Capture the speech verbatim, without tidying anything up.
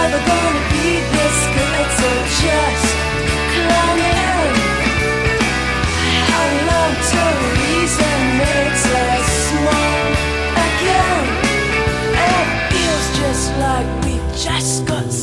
never gonna be this good, so just climb in. How long till reason makes us small again? It feels just like we just got